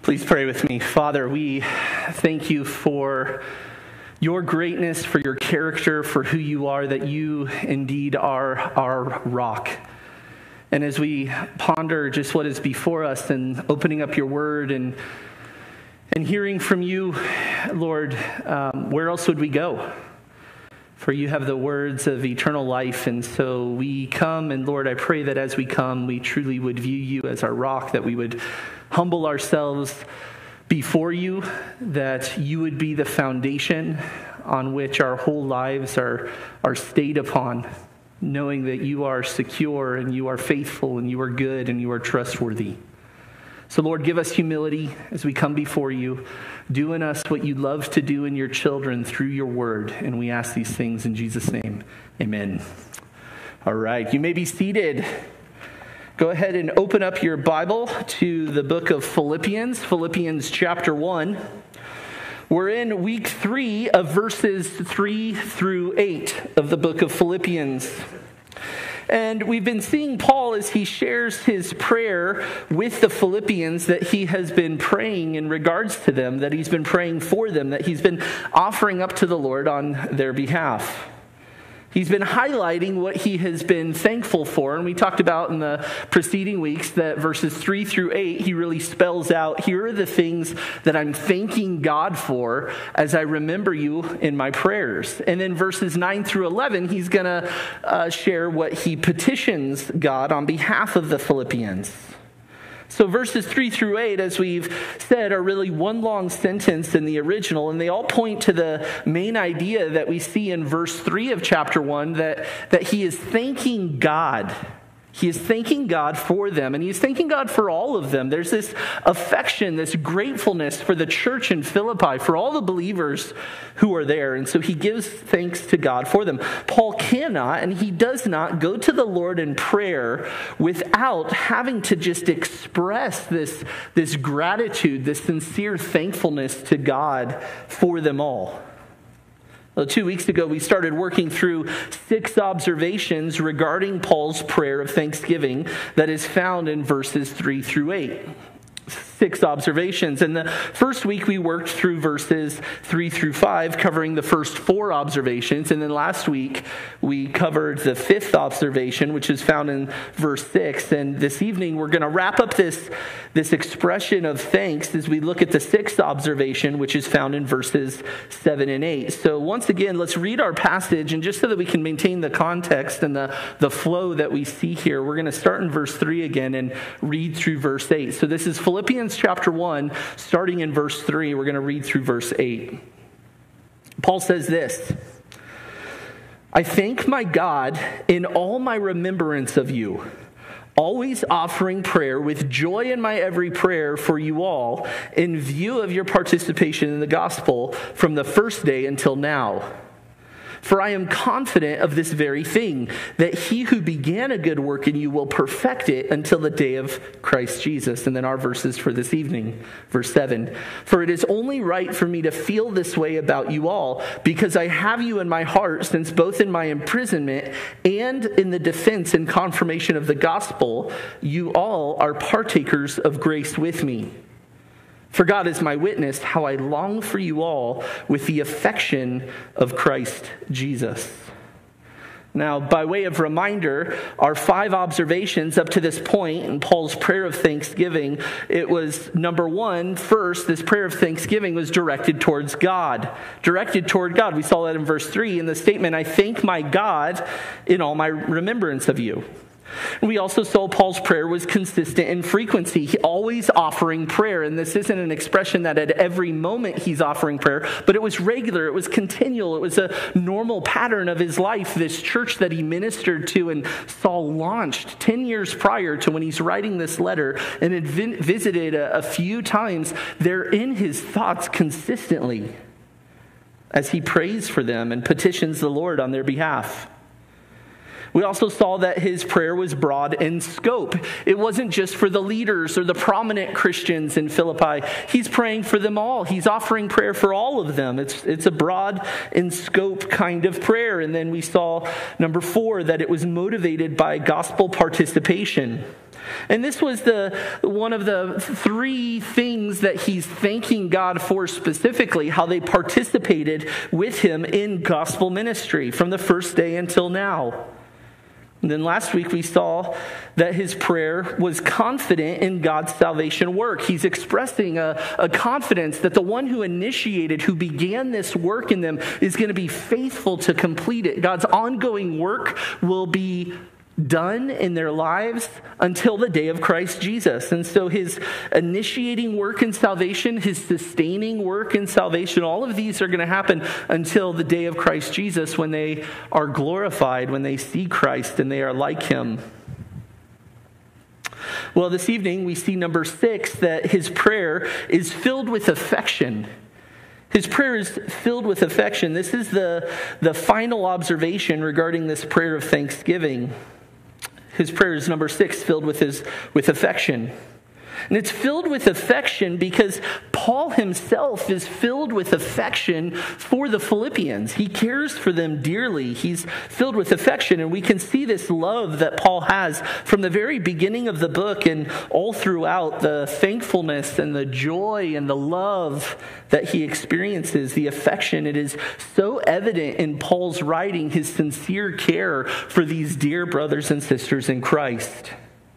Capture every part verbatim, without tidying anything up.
Please pray with me. Father, we thank you for your greatness, for your character, for who you are, that you indeed are our rock. And as we ponder just what is before us and opening up your word and and hearing from you, Lord, um, where else would we go? For you have the words of eternal life, and so we come, and Lord, I pray that as we come, we truly would view you as our rock, that we would humble ourselves before you, that you would be the foundation on which our whole lives are, are stayed upon, knowing that you are secure, and you are faithful, and you are good, and you are trustworthy. So Lord, give us humility as we come before you. Do in us what you love to do in your children through your word. And we ask these things in Jesus' name. Amen. All right, you may be seated. Go ahead and open up your Bible to the book of Philippians, Philippians chapter one. We're in week three of verses three through eight of the book of Philippians. And we've been seeing Paul as he shares his prayer with the Philippians, that he has been praying in regards to them, that he's been praying for them, that he's been offering up to the Lord on their behalf. He's been highlighting what he has been thankful for. And we talked about in the preceding weeks that verses three through eight, he really spells out, here are the things that I'm thanking God for as I remember you in my prayers. And then verses nine through eleven, he's going to uh, share what he petitions God on behalf of the Philippians. So verses three through eight, as we've said, are really one long sentence in the original, and they all point to the main idea that we see in verse three of chapter one, that, that he is thanking God. He is thanking God for them, and he's thanking God for all of them. There's this affection, this gratefulness for the church in Philippi, for all the believers who are there, and so he gives thanks to God for them. Paul cannot, and he does not, go to the Lord in prayer without having to just express this, this gratitude, this sincere thankfulness to God for them all. Well, two weeks ago, we started working through six observations regarding Paul's prayer of thanksgiving that is found in verses three through eight. Six observations. And the first week, we worked through verses three through five, covering the first four observations. And then last week, we covered the fifth observation, which is found in verse six. And this evening, we're going to wrap up this, this expression of thanks as we look at the sixth observation, which is found in verses seven and eight. So once again, let's read our passage. And just so that we can maintain the context and the, the flow that we see here, we're going to start in verse three again and read through verse eight. So this is Philippians chapter one, starting in verse three. We're going to read through verse eight. Paul says this: I thank my God in all my remembrance of you, always offering prayer with joy in my every prayer for you all, in view of your participation in the gospel from the first day until now. For I am confident of this very thing, that he who began a good work in you will perfect it until the day of Christ Jesus. And then our verses for this evening, verse seven. For it is only right for me to feel this way about you all, because I have you in my heart, since both in my imprisonment and in the defense and confirmation of the gospel, you all are partakers of grace with me. For God is my witness, how I long for you all with the affection of Christ Jesus. Now, by way of reminder, our five observations up to this point in Paul's prayer of thanksgiving, it was number one, first, this prayer of thanksgiving was directed towards God. Directed toward God. We saw that in verse three in the statement, I thank my God in all my remembrance of you. We also saw Paul's prayer was consistent in frequency, he always offering prayer. And this isn't an expression that at every moment he's offering prayer, but it was regular, it was continual, it was a normal pattern of his life. This church that he ministered to and saw launched ten years prior to when he's writing this letter and had visited a, a few times, they're in his thoughts consistently as he prays for them and petitions the Lord on their behalf. We also saw that his prayer was broad in scope. It wasn't just for the leaders or the prominent Christians in Philippi. He's praying for them all. He's offering prayer for all of them. It's, it's a broad in scope kind of prayer. And then we saw, number four, that it was motivated by gospel participation. And this was the one of the three things that he's thanking God for specifically, how they participated with him in gospel ministry from the first day until now. And then last week we saw that his prayer was confident in God's salvation work. He's expressing a, a confidence that the one who initiated, who began this work in them, is going to be faithful to complete it. God's ongoing work will be done in their lives until the day of Christ Jesus. And so his initiating work in salvation, his sustaining work in salvation, all of these are going to happen until the day of Christ Jesus, when they are glorified, when they see Christ and they are like him. Well, this evening we see number six, that his prayer is filled with affection. His prayer is filled with affection. This is the, the final observation regarding this prayer of thanksgiving. His prayer is number six, filled with his with affection. And it's filled with affection because Paul himself is filled with affection for the Philippians. He cares for them dearly. He's filled with affection, and we can see this love that Paul has from the very beginning of the book and all throughout, the thankfulness and the joy and the love that he experiences, the affection. It is so evident in Paul's writing, his sincere care for these dear brothers and sisters in Christ.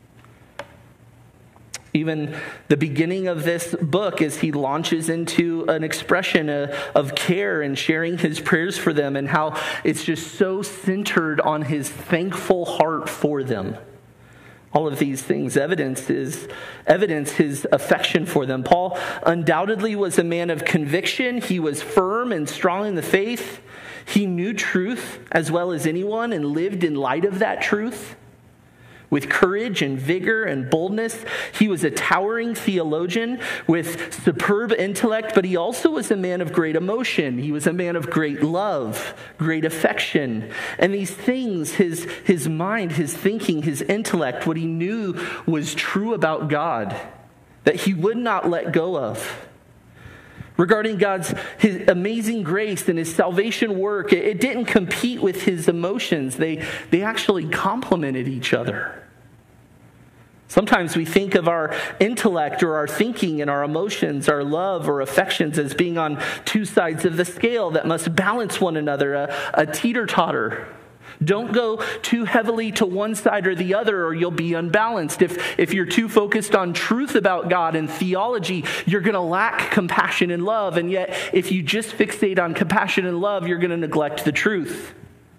Even the beginning of this book, as he launches into an expression of care and sharing his prayers for them, and how it's just so centered on his thankful heart for them. All of these things evidence is evidence his affection for them. Paul undoubtedly was a man of conviction. He was firm and strong in the faith. He knew truth as well as anyone and lived in light of that truth. With courage and vigor and boldness, he was a towering theologian with superb intellect, but he also was a man of great emotion. He was a man of great love, great affection. And these things, his, his mind, his thinking, his intellect, what he knew was true about God, that he would not let go of. Regarding God's his amazing grace and his salvation work, it, it didn't compete with his emotions. They, they actually complemented each other. Sometimes we think of our intellect or our thinking and our emotions, our love or affections as being on two sides of the scale that must balance one another, a, a teeter-totter. Don't go too heavily to one side or the other, or you'll be unbalanced. If, if you're too focused on truth about God and theology, you're going to lack compassion and love. And yet, if you just fixate on compassion and love, you're going to neglect the truth.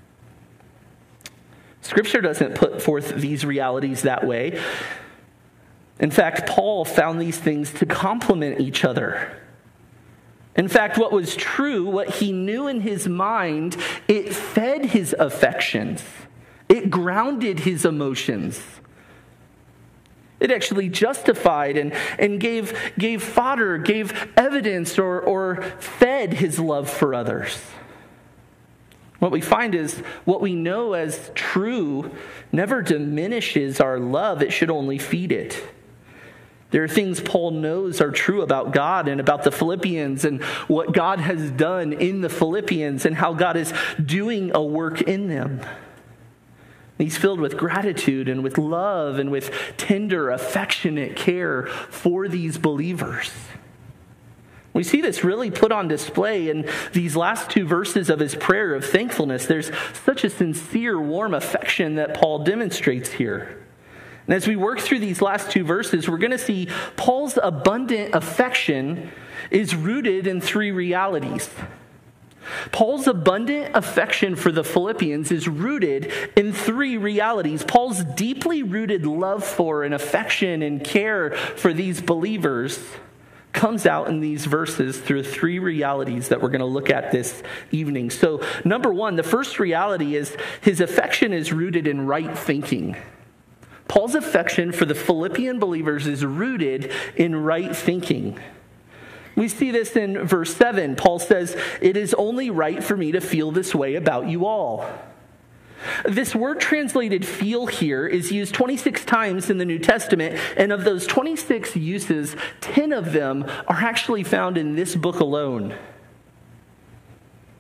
Scripture doesn't put forth these realities that way. In fact, Paul found these things to complement each other. In fact, what was true, what he knew in his mind, it fed his affections. It grounded his emotions. It actually justified and, and gave, gave fodder, gave evidence, or, or fed his love for others. What we find is what we know as true never diminishes our love. It should only feed it. There are things Paul knows are true about God and about the Philippians and what God has done in the Philippians and how God is doing a work in them. He's filled with gratitude and with love and with tender, affectionate care for these believers. We see this really put on display in these last two verses of his prayer of thankfulness. There's such a sincere, warm affection that Paul demonstrates here. And as we work through these last two verses, we're going to see Paul's abundant affection is rooted in three realities. Paul's abundant affection for the Philippians is rooted in three realities. Paul's deeply rooted love for and affection and care for these believers comes out in these verses through three realities that we're going to look at this evening. So, number one, the first reality is his affection is rooted in right thinking. Paul's affection for the Philippian believers is rooted in right thinking. We see this in verse seven. Paul says, "It is only right for me to feel this way about you all." This word translated feel here is used twenty-six times in the New Testament, and of those twenty-six uses, ten of them are actually found in this book alone.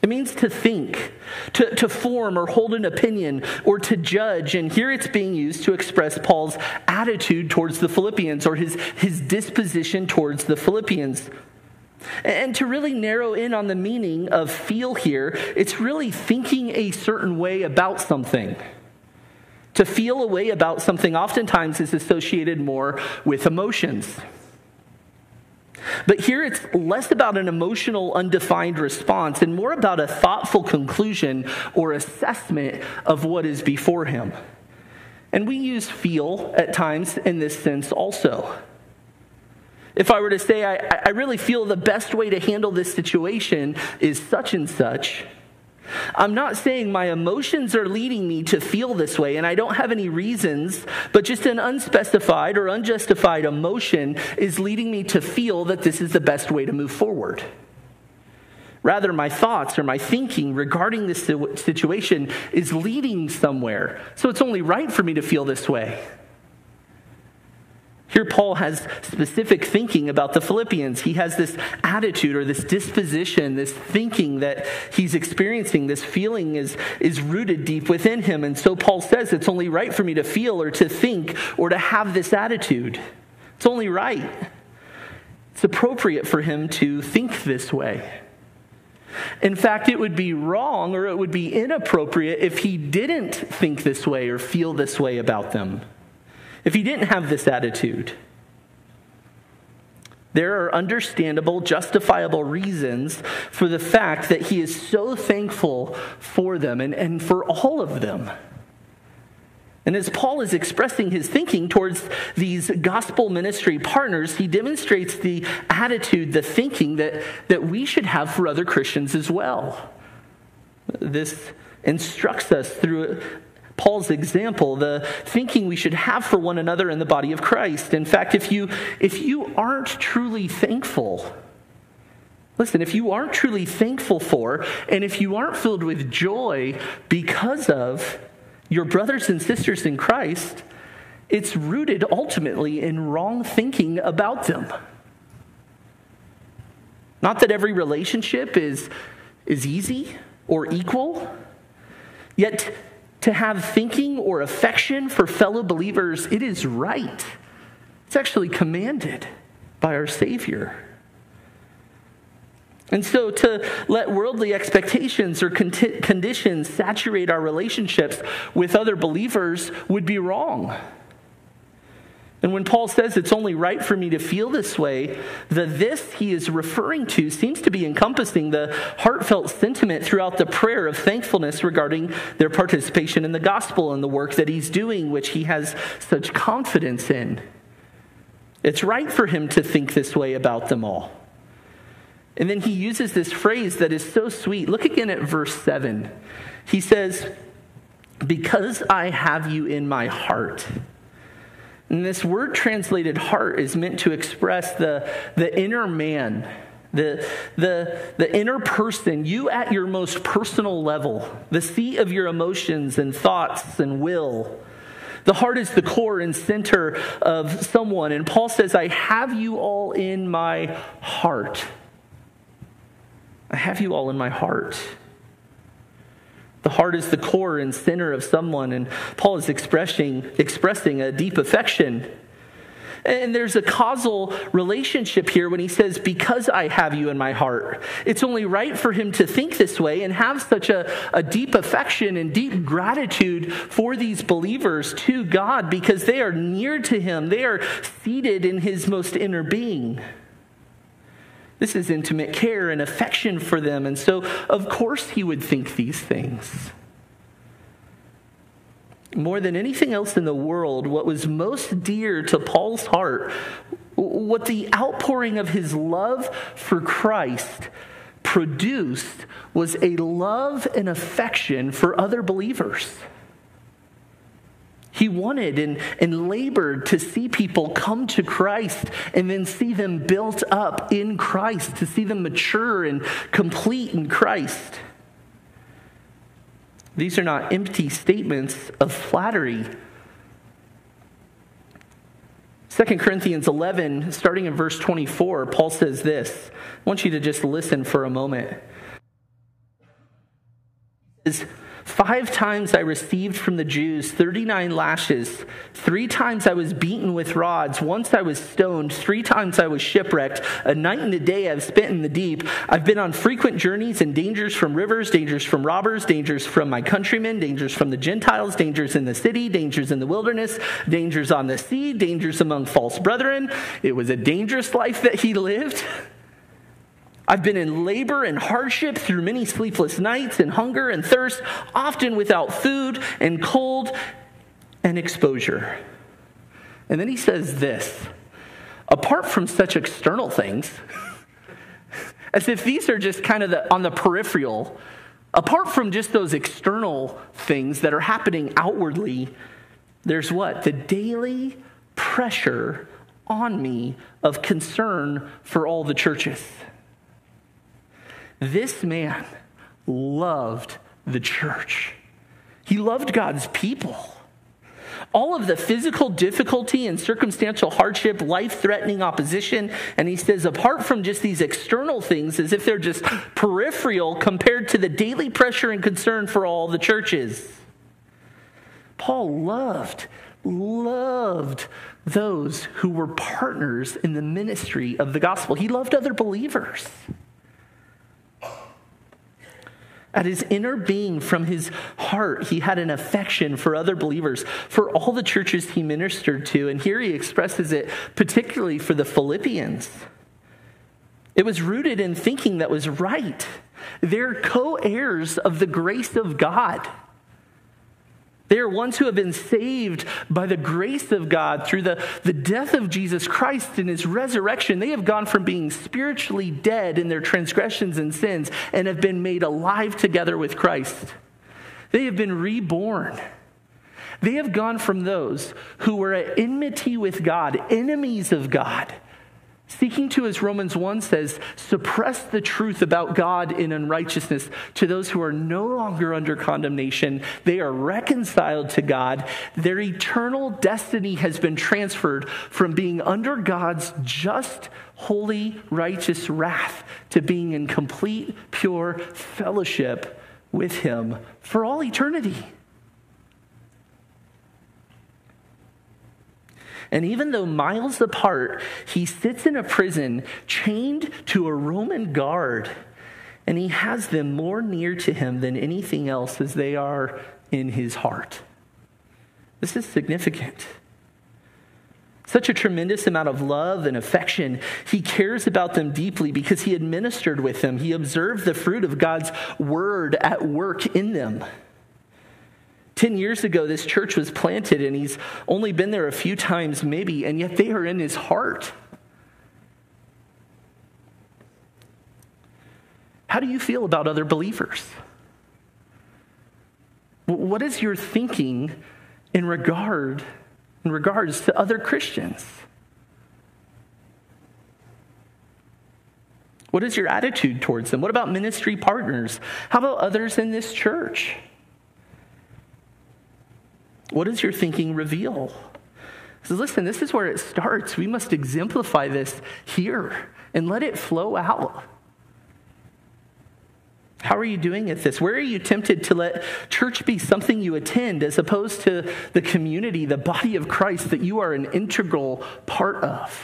It means to think, to, to form or hold an opinion, or to judge. And here it's being used to express Paul's attitude towards the Philippians, or his, his disposition towards the Philippians. And to really narrow in on the meaning of feel here, it's really thinking a certain way about something. To feel a way about something oftentimes is associated more with emotions. But here it's less about an emotional, undefined response and more about a thoughtful conclusion or assessment of what is before him. And we use feel at times in this sense also. If I were to say, I, I really feel the best way to handle this situation is such and such, I'm not saying my emotions are leading me to feel this way, and I don't have any reasons, but just an unspecified or unjustified emotion is leading me to feel that this is the best way to move forward. Rather, my thoughts or my thinking regarding this situation is leading somewhere, so it's only right for me to feel this way. Here Paul has specific thinking about the Philippians. He has this attitude or this disposition, this thinking that he's experiencing. This feeling is, is rooted deep within him. And so Paul says it's only right for me to feel or to think or to have this attitude. It's only right. It's appropriate for him to think this way. In fact, it would be wrong or it would be inappropriate if he didn't think this way or feel this way about them. If he didn't have this attitude. There are understandable, justifiable reasons for the fact that he is so thankful for them and, and for all of them. And as Paul is expressing his thinking towards these gospel ministry partners, he demonstrates the attitude, the thinking that, that we should have for other Christians as well. This instructs us through Paul's example, the thinking we should have for one another in the body of Christ. In fact, if you if you aren't truly thankful, listen, if you aren't truly thankful for, and if you aren't filled with joy because of your brothers and sisters in Christ, it's rooted ultimately in wrong thinking about them. Not that every relationship is, is easy or equal, yet to have thinking or affection for fellow believers, it is right. It's actually commanded by our Savior. And so to let worldly expectations or con- conditions saturate our relationships with other believers would be wrong. And when Paul says it's only right for me to feel this way, the this he is referring to seems to be encompassing the heartfelt sentiment throughout the prayer of thankfulness regarding their participation in the gospel and the work that he's doing, which he has such confidence in. It's right for him to think this way about them all. And then he uses this phrase that is so sweet. Look again at verse seven. He says, "Because I have you in my heart." And this word translated heart is meant to express the, the inner man, the, the, the inner person, you at your most personal level, the seat of your emotions and thoughts and will. The heart is the core and center of someone. And Paul says, I have you all in my heart. I have you all in my heart. The heart is the core and center of someone, and Paul is expressing, expressing a deep affection. And there's a causal relationship here when he says, because I have you in my heart. It's only right for him to think this way and have such a, a deep affection and deep gratitude for these believers to God because they are near to him. They are seated in his most inner being. This is intimate care and affection for them. And so, of course, he would think these things. More than anything else in the world, what was most dear to Paul's heart, what the outpouring of his love for Christ produced, was a love and affection for other believers. He wanted and, and labored to see people come to Christ and then see them built up in Christ, to see them mature and complete in Christ. These are not empty statements of flattery. Second Corinthians eleven, starting in verse twenty-four, Paul says this. I want you to just listen for a moment. says, Five times I received from the Jews thirty-nine lashes. Three times I was beaten with rods. Once I was stoned. Three times I was shipwrecked. A night and a day I've spent in the deep. I've been on frequent journeys and dangers from rivers, dangers from robbers, dangers from my countrymen, dangers from the Gentiles, dangers in the city, dangers in the wilderness, dangers on the sea, dangers among false brethren. It was a dangerous life that he lived. I've been in labor and hardship through many sleepless nights and hunger and thirst, often without food and cold and exposure. And then he says this, apart from such external things, as if these are just kind of the, on the peripheral, apart from just those external things that are happening outwardly, there's what? The daily pressure on me of concern for all the churches. This man loved the church. He loved God's people. All of the physical difficulty and circumstantial hardship, life-threatening opposition, and he says, apart from just these external things, as if they're just peripheral compared to the daily pressure and concern for all the churches. Paul loved, loved those who were partners in the ministry of the gospel. He loved other believers. At his inner being, from his heart, he had an affection for other believers, for all the churches he ministered to. And here he expresses it particularly for the Philippians. It was rooted in thinking that was right. They're co-heirs of the grace of God. They are ones who have been saved by the grace of God through the, the death of Jesus Christ and his resurrection. They have gone from being spiritually dead in their transgressions and sins and have been made alive together with Christ. They have been reborn. They have gone from those who were at enmity with God, enemies of God, seeking to, as Romans one says, suppress the truth about God in unrighteousness, to those who are no longer under condemnation. They are reconciled to God. Their eternal destiny has been transferred from being under God's just, holy, righteous wrath to being in complete, pure fellowship with him for all eternity. And even though miles apart, he sits in a prison chained to a Roman guard, and he has them more near to him than anything else as they are in his heart. This is significant. Such a tremendous amount of love and affection. He cares about them deeply because he administered with them. He observed the fruit of God's word at work in them. Ten years ago, this church was planted, and he's only been there a few times maybe, and yet they are in his heart. How do you feel about other believers? What is your thinking in regard, in regards to other Christians? What is your attitude towards them? What about ministry partners? How about others in this church? What does your thinking reveal? So listen, this is where it starts. We must exemplify this here and let it flow out. How are you doing at this? Where are you tempted to let church be something you attend as opposed to the community, the body of Christ that you are an integral part of?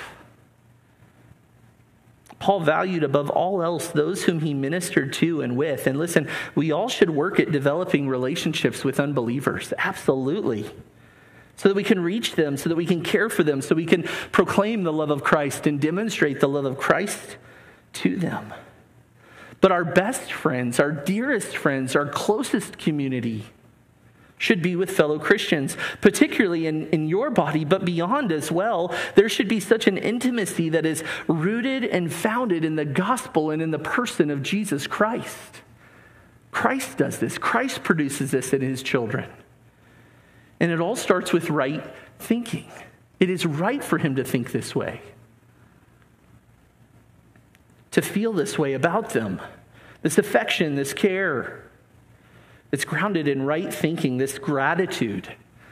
Paul valued above all else those whom he ministered to and with. And listen, we all should work at developing relationships with unbelievers. Absolutely. So that we can reach them, so that we can care for them, so we can proclaim the love of Christ and demonstrate the love of Christ to them. But our best friends, our dearest friends, our closest community should be with fellow Christians, particularly in, in your body, but beyond as well. There should be such an intimacy that is rooted and founded in the gospel and in the person of Jesus Christ. Christ does this. Christ produces this in his children. And it all starts with right thinking. It is right for him to think this way, to feel this way about them, this affection, this care. It's grounded in right thinking, this gratitude.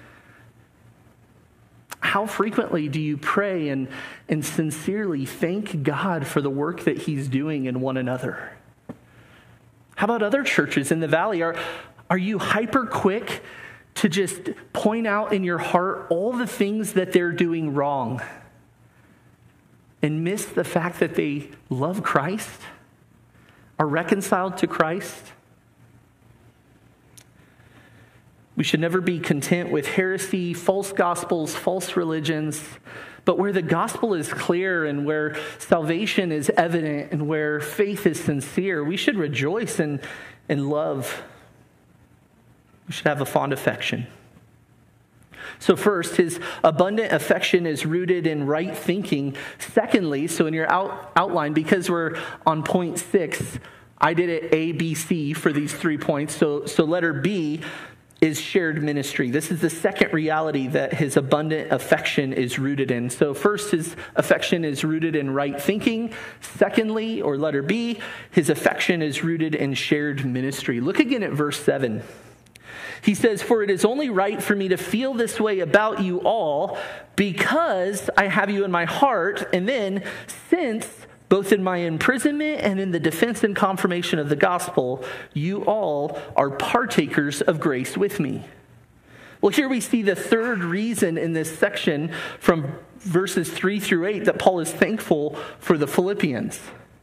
How frequently do you pray and, and sincerely thank God for the work that he's doing in one another? How about other churches in the valley? Are, Are you hyper quick to just point out in your heart all the things that they're doing wrong and miss the fact that they love Christ, are reconciled to Christ? We should never be content with heresy, false gospels, false religions, but where the gospel is clear and where salvation is evident and where faith is sincere, we should rejoice and, and love. We should have a fond affection. So first, his abundant affection is rooted in right thinking. Secondly, so in your out, outline, because we're on point six, I did it A, B, C for these three points. So, so letter B is shared ministry. This is the second reality that his abundant affection is rooted in. So first, his affection is rooted in right thinking. Secondly, or letter B, his affection is rooted in shared ministry. Look again at verse seven. He says, "For it is only right for me to feel this way about you all because I have you in my heart. And then, since both in my imprisonment and in the defense and confirmation of the gospel, you all are partakers of grace with me." Well, here we see the third reason in this section from verses three through eight that Paul is thankful for the Philippians.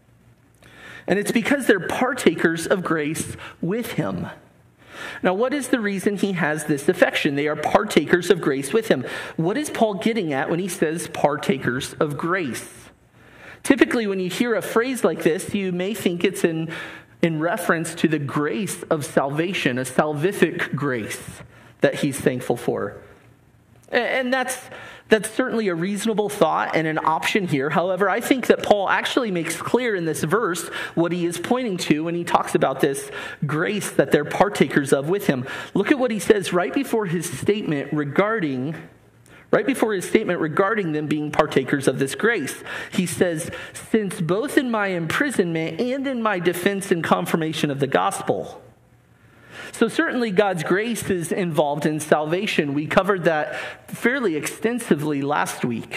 And it's because they're partakers of grace with him. Now, what is the reason he has this affection? They are partakers of grace with him. What is Paul getting at when he says partakers of grace? Typically, when you hear a phrase like this, you may think it's in, in reference to the grace of salvation, a salvific grace that he's thankful for. And that's that's certainly a reasonable thought and an option here. However, I think that Paul actually makes clear in this verse what he is pointing to when he talks about this grace that they're partakers of with him. Look at what he says right before his statement regarding Right before his statement regarding them being partakers of this grace. He says, "Since both in my imprisonment and in my defense and confirmation of the gospel." So certainly God's grace is involved in salvation. We covered that fairly extensively last week.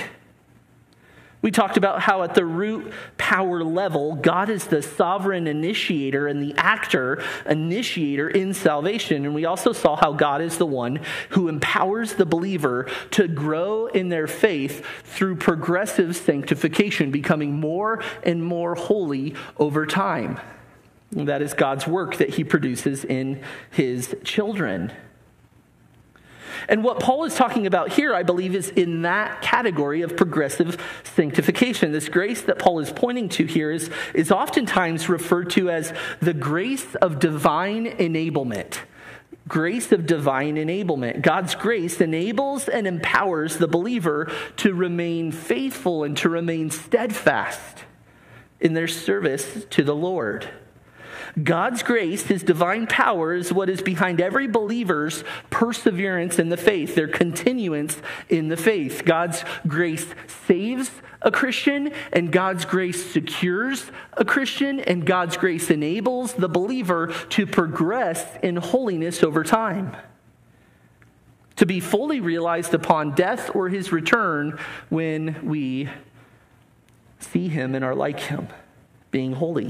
We talked about how at the root power level, God is the sovereign initiator and the actor initiator in salvation. And we also saw how God is the one who empowers the believer to grow in their faith through progressive sanctification, becoming more and more holy over time. And that is God's work that he produces in his children. And what Paul is talking about here, I believe, is in that category of progressive sanctification. This grace that Paul is pointing to here is, is oftentimes referred to as the grace of divine enablement. Grace of divine enablement. God's grace enables and empowers the believer to remain faithful and to remain steadfast in their service to the Lord. God's grace, his divine power, is what is behind every believer's perseverance in the faith, their continuance in the faith. God's grace saves a Christian, and God's grace secures a Christian, and God's grace enables the believer to progress in holiness over time, to be fully realized upon death or his return when we see him and are like him, being holy.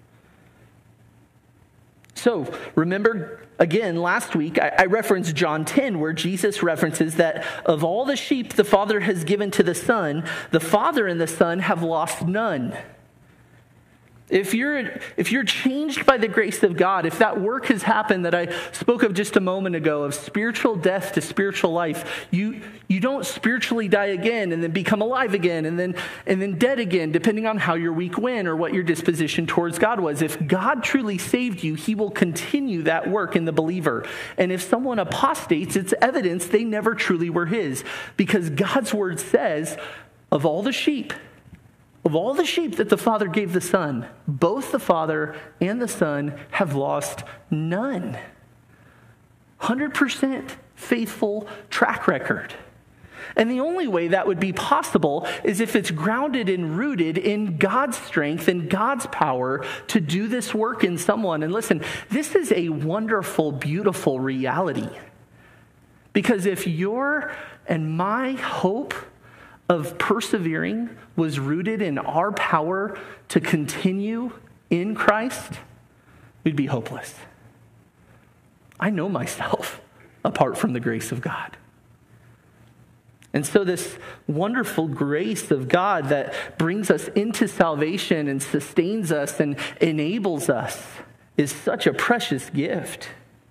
So, remember, again, last week, I, I referenced John ten, where Jesus references that of all the sheep the Father has given to the Son, the Father and the Son have lost none. If you're, if you're changed by the grace of God, if that work has happened that I spoke of just a moment ago, of spiritual death to spiritual life, you, you don't spiritually die again and then become alive again and then, and then dead again, depending on how your week went or what your disposition towards God was. If God truly saved you, he will continue that work in the believer. And if someone apostates, it's evidence they never truly were his, because God's word says, of all the sheep, Of all the sheep that the Father gave the Son, both the Father and the Son have lost none. one hundred percent faithful track record. And the only way that would be possible is if it's grounded and rooted in God's strength and God's power to do this work in someone. And listen, this is a wonderful, beautiful reality. Because if your and my hope of persevering was rooted in our power to continue in Christ, we'd be hopeless. I know myself apart from the grace of God. And so this wonderful grace of God that brings us into salvation and sustains us and enables us is such a precious gift.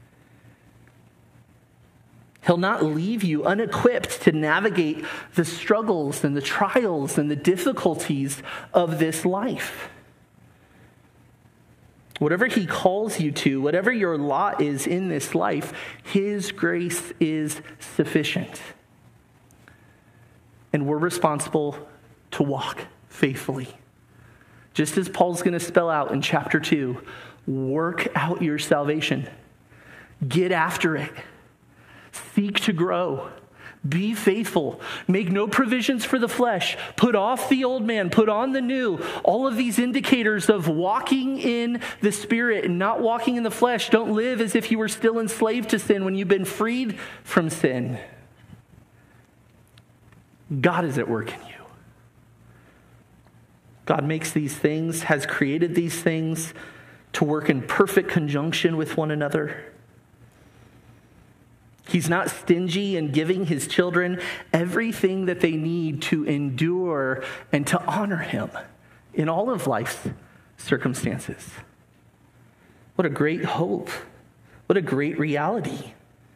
He'll not leave you unequipped to navigate the struggles and the trials and the difficulties of this life. Whatever he calls you to, whatever your lot is in this life, his grace is sufficient. And we're responsible to walk faithfully. Just as Paul's going to spell out in chapter two, work out your salvation. Get after it. Seek to grow. Be faithful. Make no provisions for the flesh. Put off the old man. Put on the new. All of these indicators of walking in the Spirit and not walking in the flesh. Don't live as if you were still enslaved to sin when you've been freed from sin. God is at work in you. God makes these things, has created these things to work in perfect conjunction with one another. He's not stingy in giving his children everything that they need to endure and to honor him in all of life's circumstances. What a great hope. What a great reality.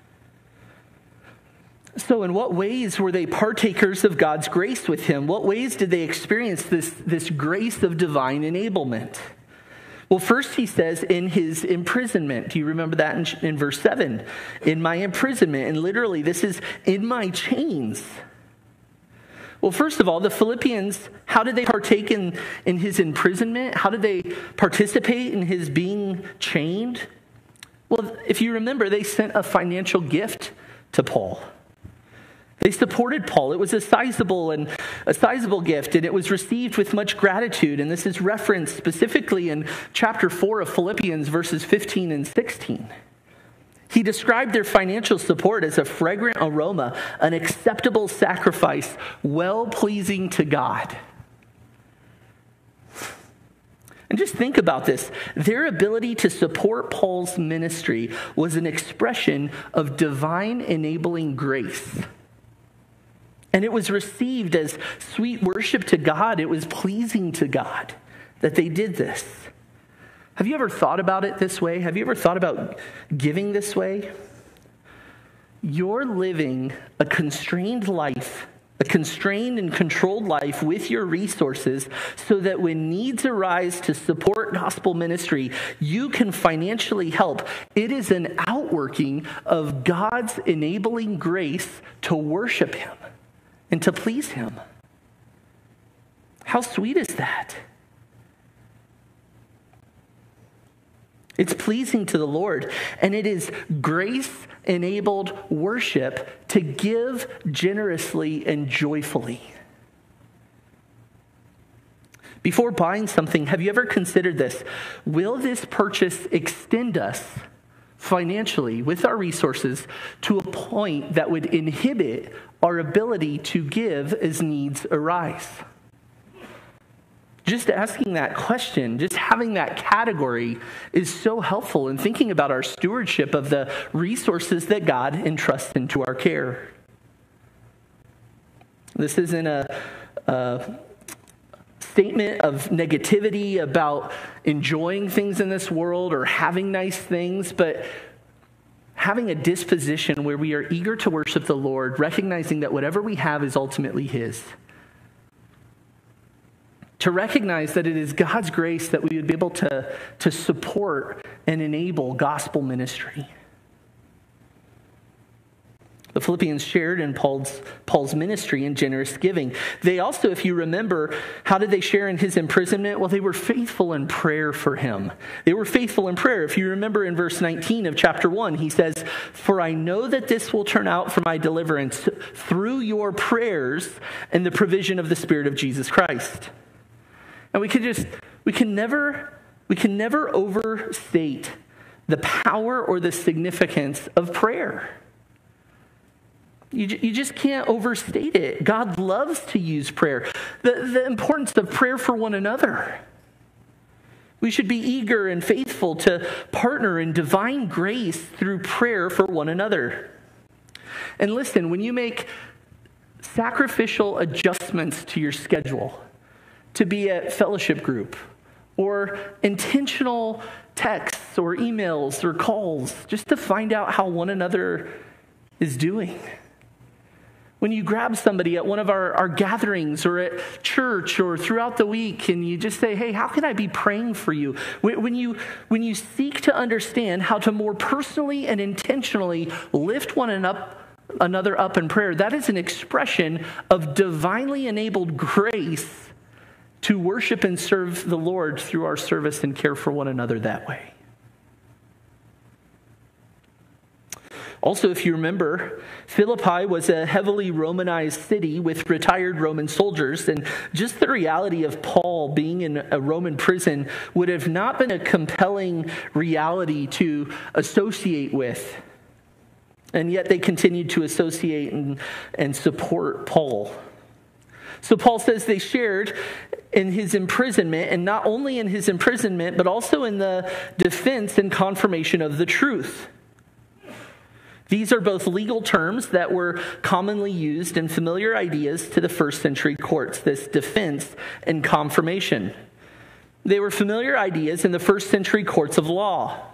So in what ways were they partakers of God's grace with him? What ways did they experience this, this grace of divine enablement? Well, first he says in his imprisonment. Do you remember that in, in verse seven? In my imprisonment. And literally this is in my chains. Well, first of all, the Philippians, how did they partake in, in his imprisonment? How did they participate in his being chained? Well, if you remember, they sent a financial gift to Paul. They supported Paul. It was a sizable and a sizable gift, and it was received with much gratitude. And this is referenced specifically in chapter four of Philippians, verses fifteen and sixteen. He described their financial support as a fragrant aroma, an acceptable sacrifice, well-pleasing to God. And just think about this. Their ability to support Paul's ministry was an expression of divine enabling grace. And it was received as sweet worship to God. It was pleasing to God that they did this. Have you ever thought about it this way? Have you ever thought about giving this way? You're living a constrained life, a constrained and controlled life with your resources so that when needs arise to support gospel ministry, you can financially help. It is an outworking of God's enabling grace to worship him and to please him. How sweet is that? It's pleasing to the Lord, and it is grace-enabled worship to give generously and joyfully. Before buying something, have you ever considered this? Will this purchase extend us financially with our resources to a point that would inhibit our ability to give as needs arise? Just asking that question, just having that category is so helpful in thinking about our stewardship of the resources that God entrusts into our care. This isn't a, a statement of negativity about enjoying things in this world or having nice things, but having a disposition where we are eager to worship the Lord, recognizing that whatever we have is ultimately his. To recognize that it is God's grace that we would be able to, to support and enable gospel ministry. The Philippians shared in Paul's, Paul's ministry in generous giving. They also, if you remember, how did they share in his imprisonment? Well, they were faithful in prayer for him. They were faithful in prayer. If you remember in verse nineteen of chapter one, he says, "For I know that this will turn out for my deliverance through your prayers and the provision of the Spirit of Jesus Christ." And we can just, we can never, we can never overstate the power or the significance of prayer. You, you just can't overstate it. God loves to use prayer. The, the importance of prayer for one another. We should be eager and faithful to partner in divine grace through prayer for one another. And listen, when you make sacrificial adjustments to your schedule to be at fellowship group, or intentional texts or emails or calls just to find out how one another is doing. When you grab somebody at one of our, our gatherings or at church or throughout the week and you just say, hey, how can I be praying for you? When, when you when you seek to understand how to more personally and intentionally lift one and up, another up in prayer, that is an expression of divinely enabled grace to worship and serve the Lord through our service and care for one another that way. Also, if you remember, Philippi was a heavily Romanized city with retired Roman soldiers, and just the reality of Paul being in a Roman prison would have not been a compelling reality to associate with. And yet they continued to associate and, and support Paul. So Paul says they shared in his imprisonment, and not only in his imprisonment, but also in the defense and confirmation of the truth. These are both legal terms that were commonly used and familiar ideas to the first century courts, this defense and confirmation. They were familiar ideas in the first century courts of law.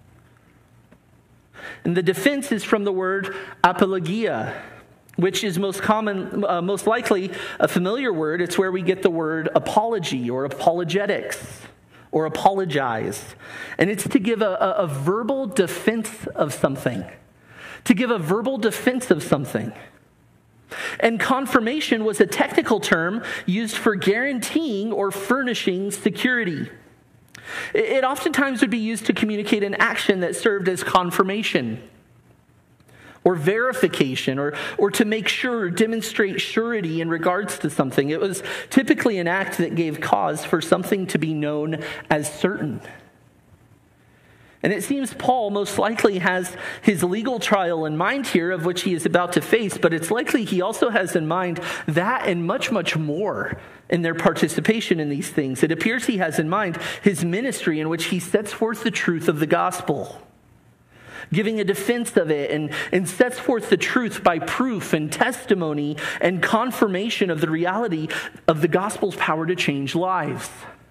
And the defense is from the word apologia, which is most common, uh, most likely a familiar word. It's where we get the word apology or apologetics or apologize. And it's to give a, a, a verbal defense of something, to give a verbal defense of something. And confirmation was a technical term used for guaranteeing or furnishing security. It oftentimes would be used to communicate an action that served as confirmation or verification, or, or to make sure or demonstrate surety in regards to something. It was typically an act that gave cause for something to be known as certain. And it seems Paul most likely has his legal trial in mind here, of which he is about to face, but it's likely he also has in mind that and much, much more in their participation in these things. It appears he has in mind his ministry in which he sets forth the truth of the gospel, giving a defense of it, and, and sets forth the truth by proof and testimony and confirmation of the reality of the gospel's power to change lives.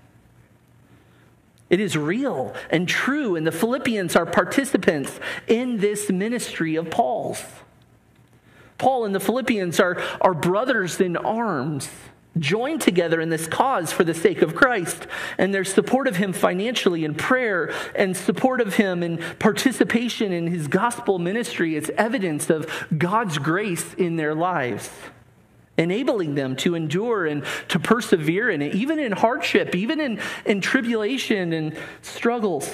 It is real and true, and the Philippians are participants in this ministry of Paul's. Paul and the Philippians are, are brothers in arms, joined together in this cause for the sake of Christ, and their support of him financially in prayer and support of him in participation in his gospel ministry is evidence of God's grace in their lives, enabling them to endure and to persevere in it, even in hardship, even in, in tribulation and struggles.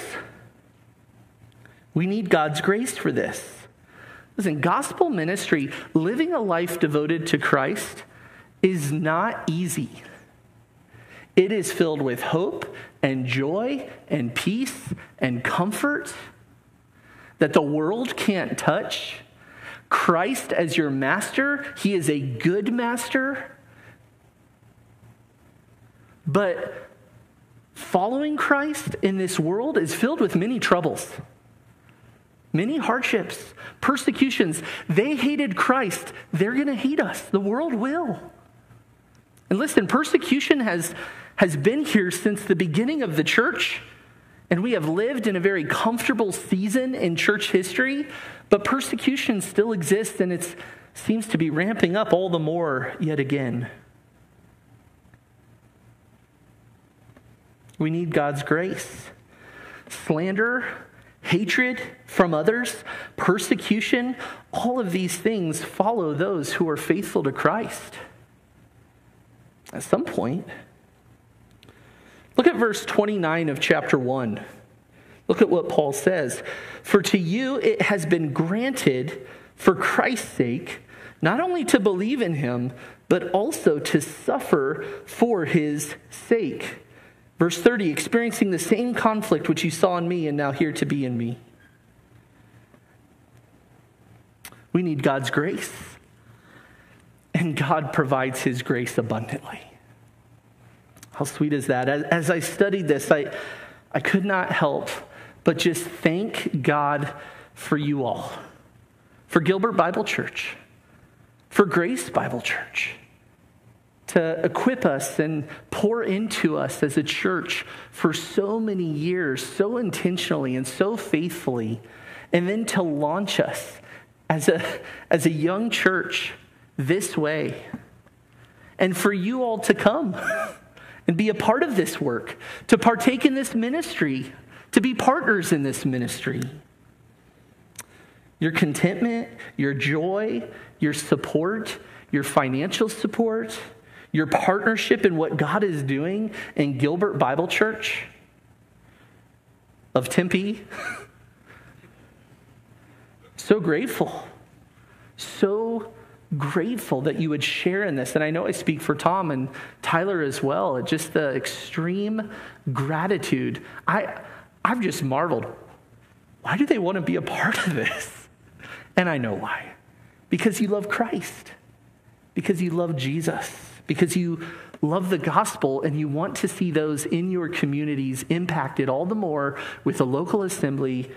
We need God's grace for this. Listen, gospel ministry, living a life devoted to Christ, is not easy. It is filled with hope and joy and peace and comfort that the world can't touch. Christ as your master, he is a good master. But following Christ in this world is filled with many troubles, many hardships, persecutions. They hated Christ. They're going to hate us. The world will. And listen, persecution has, has been here since the beginning of the church. And we have lived in a very comfortable season in church history, but persecution still exists, and it seems to be ramping up all the more yet again. We need God's grace. Slander, hatred from others, persecution, all of these things follow those who are faithful to Christ. At some point, look at verse twenty-nine of chapter one. Look at what Paul says. For to you it has been granted for Christ's sake, not only to believe in him, but also to suffer for his sake. Verse thirty, experiencing the same conflict which you saw in me and now here to be in me. We need God's grace. And God provides his grace abundantly. How sweet is that? As, as I studied this, I, I could not help but just thank God for you all, for Gilbert Bible Church, for Grace Bible Church, to equip us and pour into us as a church for so many years, so intentionally and so faithfully, and then to launch us as a, as a young church this way. And for you all to come and be a part of this work, to partake in this ministry, to be partners in this ministry. Your contentment, your joy, your support, your financial support, your partnership in what God is doing in Gilbert Bible Church of Tempe. So grateful. So grateful that you would share in this. And I know I speak for Tom and Tyler as well. Just the extreme gratitude. I, I've just marveled. Why do they want to be a part of this? And I know why. Because you love Christ. Because you love Jesus. Because you love the gospel and you want to see those in your communities impacted all the more with a local assembly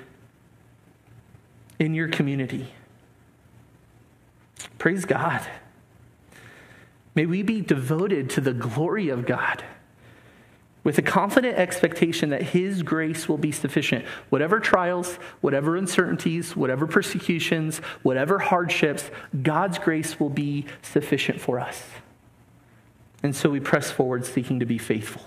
in your community. Praise God. May we be devoted to the glory of God with a confident expectation that his grace will be sufficient. Whatever trials, whatever uncertainties, whatever persecutions, whatever hardships, God's grace will be sufficient for us. And so we press forward seeking to be faithful.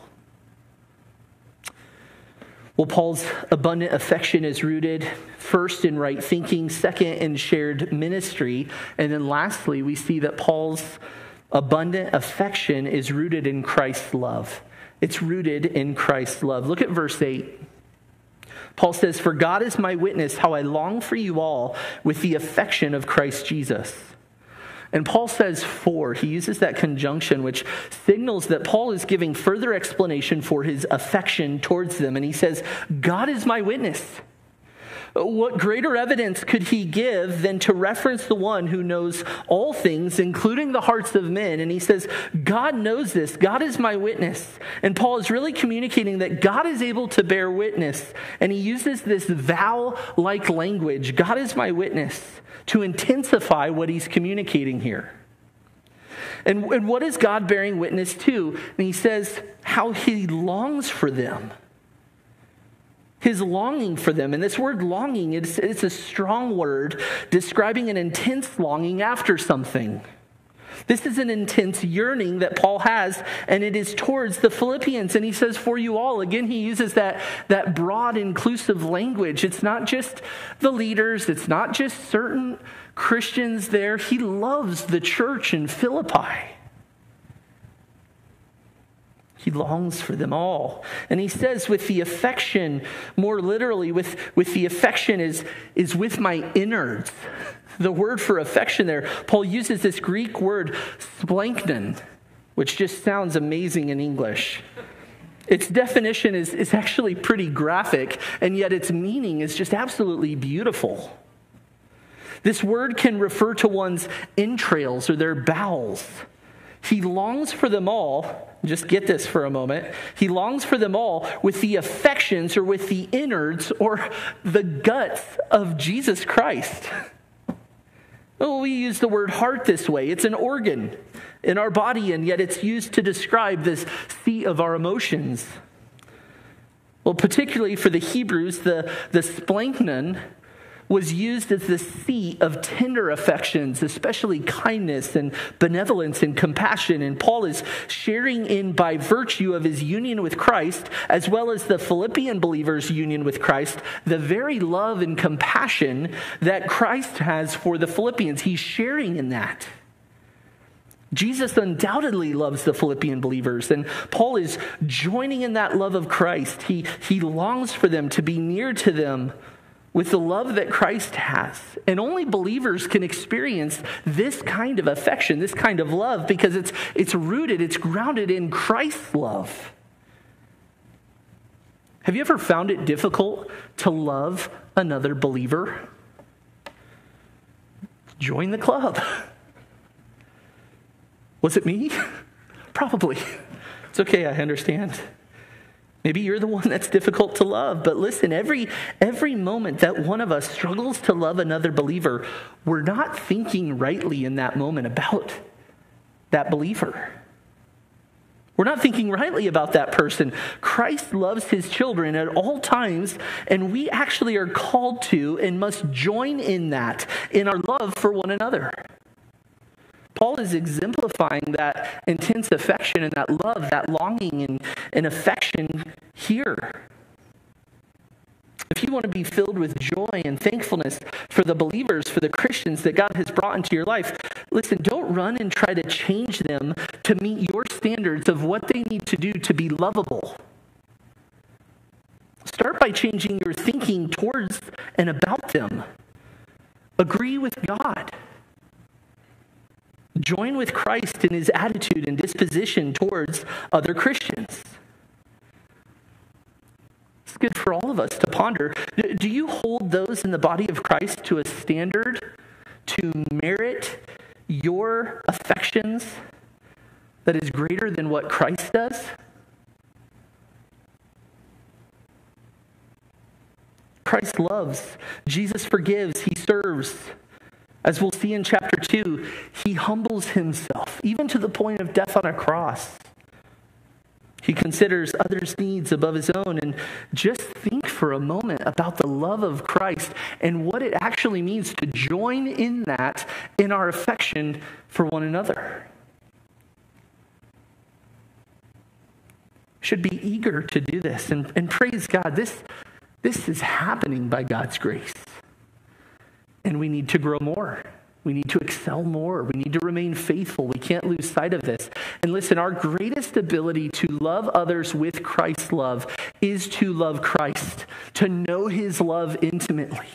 Well, Paul's abundant affection is rooted first in right thinking, second in shared ministry, and then lastly, we see that Paul's abundant affection is rooted in Christ's love. It's rooted in Christ's love. Look at verse eight. Paul says, "For God is my witness, how I long for you all with the affection of Christ Jesus." And Paul says for. He uses that conjunction, which signals that Paul is giving further explanation for his affection towards them. And he says, God is my witness. What greater evidence could he give than to reference the one who knows all things, including the hearts of men? And he says, God knows this. God is my witness. And Paul is really communicating that God is able to bear witness. And he uses this vow-like language, God is my witness, to intensify what he's communicating here. And, and what is God bearing witness to? And he says how he longs for them. His longing for them. And this word longing, it's, it's a strong word describing an intense longing after something. This is an intense yearning that Paul has, and it is towards the Philippians. And he says, for you all. Again, he uses that, that broad, inclusive language. It's not just the leaders. It's not just certain Christians there. He loves the church in Philippi. He longs for them all. And he says with the affection, more literally, with, with the affection is, is with my innards. The word for affection there, Paul uses this Greek word, splanknon, which just sounds amazing in English. Its definition is, is actually pretty graphic, and yet its meaning is just absolutely beautiful. This word can refer to one's entrails or their bowels. He longs for them all. Just get this for a moment. He longs for them all with the affections or with the innards or the guts of Jesus Christ. Well, we use the word heart this way. It's an organ in our body, and yet it's used to describe this seat of our emotions. Well, particularly for the Hebrews, the, the splanknon was used as the seat of tender affections, especially kindness and benevolence and compassion. And Paul is sharing in, by virtue of his union with Christ, as well as the Philippian believers' union with Christ, the very love and compassion that Christ has for the Philippians. He's sharing in that. Jesus undoubtedly loves the Philippian believers, and Paul is joining in that love of Christ. He, he longs for them, to be near to them, with the love that Christ has. And only believers can experience this kind of affection, this kind of love, because it's it's rooted, it's grounded in Christ's love. Have you ever found it difficult to love another believer? Join the club. Was it me? Probably. It's okay, I understand. Maybe you're the one that's difficult to love. But listen, every, every moment that one of us struggles to love another believer, we're not thinking rightly in that moment about that believer. We're not thinking rightly about that person. Christ loves his children at all times, and we actually are called to and must join in that, in our love for one another. Paul is exemplifying that intense affection and that love, that longing and, and affection here. If you want to be filled with joy and thankfulness for the believers, for the Christians that God has brought into your life, listen, don't run and try to change them to meet your standards of what they need to do to be lovable. Start by changing your thinking towards and about them. Agree with God. Join with Christ in his attitude and disposition towards other Christians. It's good for all of us to ponder. Do you hold those in the body of Christ to a standard to merit your affections that is greater than what Christ does? Christ loves. Jesus forgives. He serves. As we'll see in chapter two, he humbles himself, even to the point of death on a cross. He considers others' needs above his own. And just think for a moment about the love of Christ and what it actually means to join in that in our affection for one another. Should be eager to do this. And, and praise God, this, this is happening by God's grace. And we need to grow more. We need to excel more. We need to remain faithful. We can't lose sight of this. And listen, our greatest ability to love others with Christ's love is to love Christ, to know his love intimately.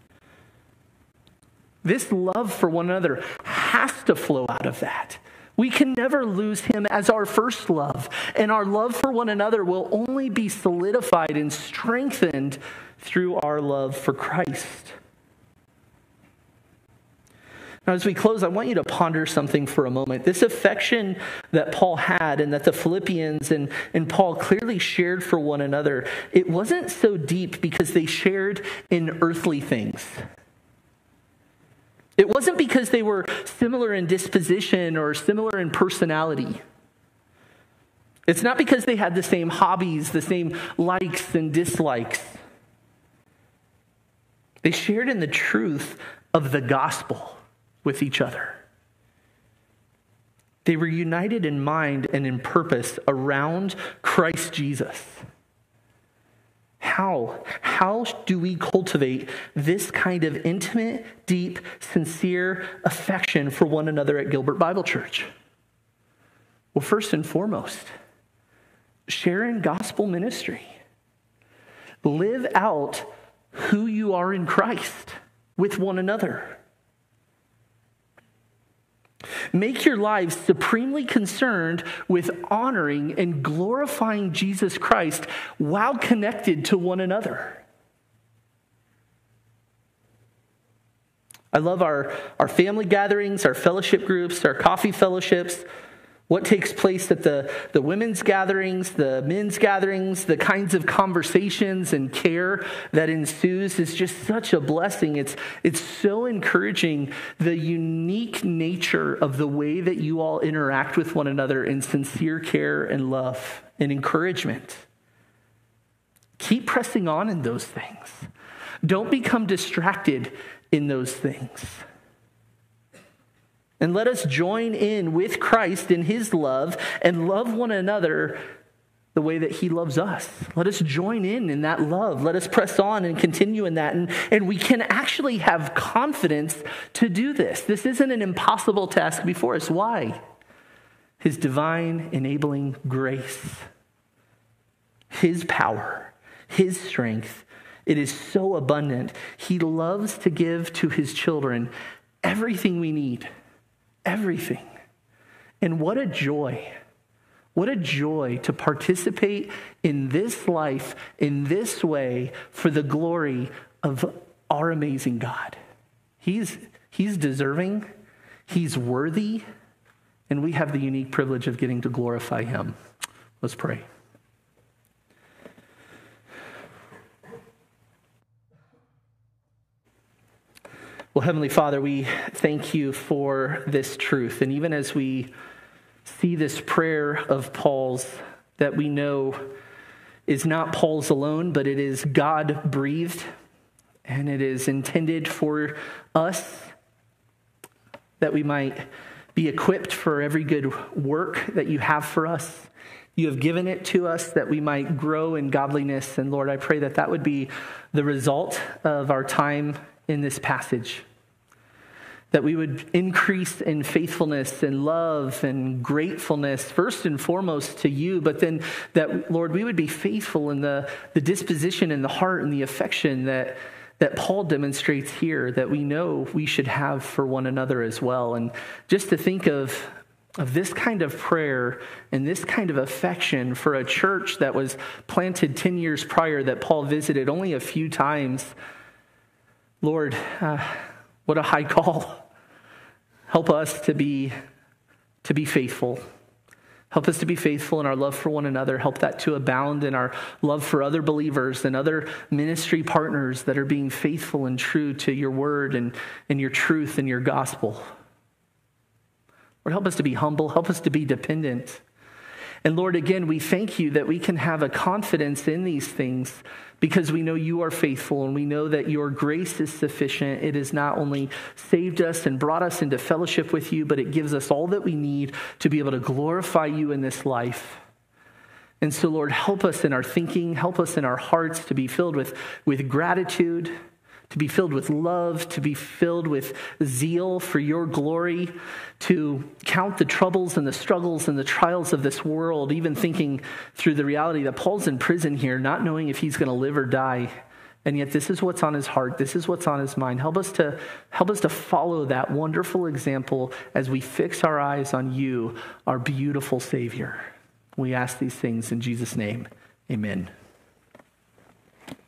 This love for one another has to flow out of that. We can never lose him as our first love. And our love for one another will only be solidified and strengthened through our love for Christ. Now, as we close, I want you to ponder something for a moment. This affection that Paul had and that the Philippians and, and Paul clearly shared for one another, it wasn't so deep because they shared in earthly things. It wasn't because they were similar in disposition or similar in personality. It's not because they had the same hobbies, the same likes and dislikes. They shared in the truth of the gospel with each other. They were united in mind and in purpose around Christ Jesus. How? How do we cultivate this kind of intimate, deep, sincere affection for one another at Gilbert Bible Church? Well, first and foremost, share in gospel ministry. Live out who you are in Christ with one another. Make your lives supremely concerned with honoring and glorifying Jesus Christ while connected to one another. I love our, our family gatherings, our fellowship groups, our coffee fellowships, what takes place at the, the women's gatherings, the men's gatherings, the kinds of conversations and care that ensues is just such a blessing. It's, it's so encouraging, the unique nature of the way that you all interact with one another in sincere care and love and encouragement. Keep pressing on in those things. Don't become distracted in those things. And let us join in with Christ in his love and love one another the way that he loves us. Let us join in in that love. Let us press on and continue in that. And, and we can actually have confidence to do this. This isn't an impossible task before us. Why? His divine enabling grace, his power, his strength. It is so abundant. He loves to give to his children everything we need. Everything. And what a joy. What a joy to participate in this life in this way for the glory of our amazing God. He's, he's deserving. He's worthy. And we have the unique privilege of getting to glorify him. Let's pray. Well, Heavenly Father, we thank you for this truth. And even as we see this prayer of Paul's that we know is not Paul's alone, but it is God-breathed, and it is intended for us that we might be equipped for every good work that you have for us. You have given it to us that we might grow in godliness. And Lord, I pray that that would be the result of our time in this passage. That we would increase in faithfulness and love and gratefulness, first and foremost to you, but then that, Lord, we would be faithful in the, the disposition and the heart and the affection that, that Paul demonstrates here, that we know we should have for one another as well. And just to think of, of this kind of prayer and this kind of affection for a church that was planted ten years prior that Paul visited only a few times, Lord, uh, what a high call. Help us to be, to be faithful. Help us to be faithful in our love for one another. Help that to abound in our love for other believers and other ministry partners that are being faithful and true to your word and, and your truth and your gospel. Lord, help us to be humble. Help us to be dependent. And Lord, again, we thank you that we can have a confidence in these things because we know you are faithful and we know that your grace is sufficient. It has not only saved us and brought us into fellowship with you, but it gives us all that we need to be able to glorify you in this life. And so, Lord, help us in our thinking, help us in our hearts to be filled with, with gratitude, to be filled with love, to be filled with zeal for your glory, to count the troubles and the struggles and the trials of this world, even thinking through the reality that Paul's in prison here, not knowing if he's going to live or die. And yet this is what's on his heart. This is what's on his mind. Help us to help us to follow that wonderful example as we fix our eyes on you, our beautiful Savior. We ask these things in Jesus' name. Amen.